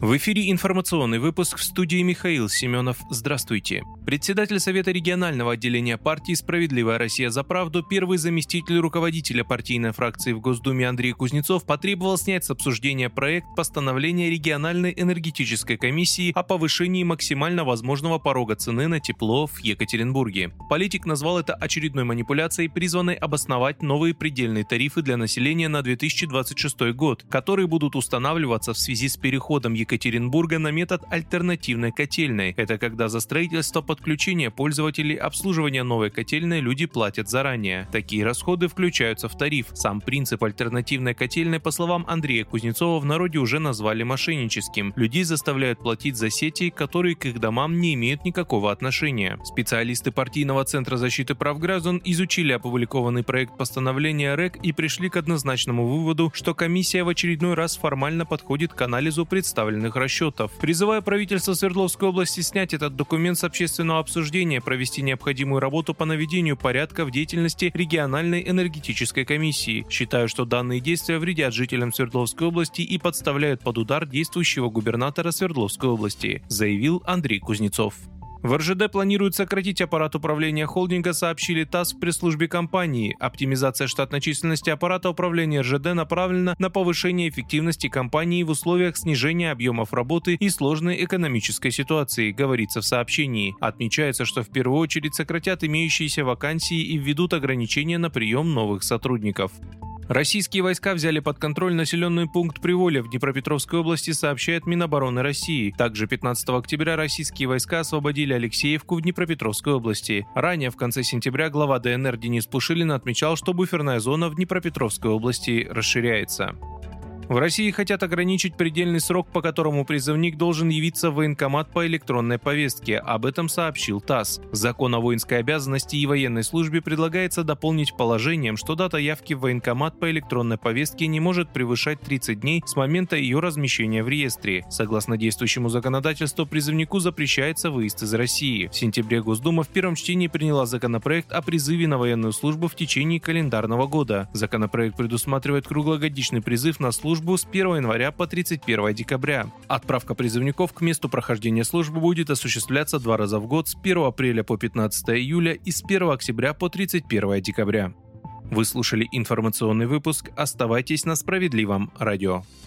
В эфире информационный выпуск, в студии Михаил Семенов. Здравствуйте. Председатель Совета регионального отделения партии «Справедливая Россия за правду», первый заместитель руководителя партийной фракции в Госдуме Андрей Кузнецов потребовал снять с обсуждения проект постановления региональной энергетической комиссии о повышении максимально возможного порога цены на тепло в Екатеринбурге. Политик назвал это очередной манипуляцией, призванной обосновать новые предельные тарифы для населения на 2026 год, которые будут устанавливаться в связи с переходом Екатеринбурга на метод альтернативной котельной. Это когда за строительство, подключение пользователей, обслуживание новой котельной люди платят заранее. Такие расходы включаются в тариф. Сам принцип альтернативной котельной, по словам Андрея Кузнецова, в народе уже назвали мошенническим. Людей заставляют платить за сети, которые к их домам не имеют никакого отношения. Специалисты партийного центра защиты прав граждан изучили опубликованный проект постановления РЭК и пришли к однозначному выводу, что комиссия в очередной раз формально подходит к анализу представленных расчетов. Призывая правительство Свердловской области снять этот документ с общественного обсуждения, провести необходимую работу по наведению порядка в деятельности региональной энергетической комиссии. Считаю, что данные действия вредят жителям Свердловской области и подставляют под удар действующего губернатора Свердловской области, заявил Андрей Кузнецов. В РЖД планируют сократить аппарат управления холдинга, сообщили ТАСС в пресс-службе компании. Оптимизация штатной численности аппарата управления РЖД направлена на повышение эффективности компании в условиях снижения объемов работы и сложной экономической ситуации, говорится в сообщении. Отмечается, что в первую очередь сократят имеющиеся вакансии и введут ограничения на прием новых сотрудников. Российские войска взяли под контроль населенный пункт Приволье в Днепропетровской области, сообщает Минобороны России. Также 15 октября российские войска освободили Алексеевку в Днепропетровской области. Ранее, в конце сентября, глава ДНР Денис Пушилин отмечал, что буферная зона в Днепропетровской области расширяется. В России хотят ограничить предельный срок, по которому призывник должен явиться в военкомат по электронной повестке. Об этом сообщил ТАСС. Закон о воинской обязанности и военной службе предлагается дополнить положением, что дата явки в военкомат по электронной повестке не может превышать 30 дней с момента ее размещения в реестре. Согласно действующему законодательству, призывнику запрещается выезд из России. В сентябре Госдума в первом чтении приняла законопроект о призыве на военную службу в течение календарного года. Законопроект предусматривает круглогодичный призыв на службу с 1 января по 31 декабря. Отправка призывников к месту прохождения службы будет осуществляться 2 раза в год с 1 апреля по 15 июля и с 1 октября по 31 декабря. Вы слушали информационный выпуск. Оставайтесь на Справедливом радио.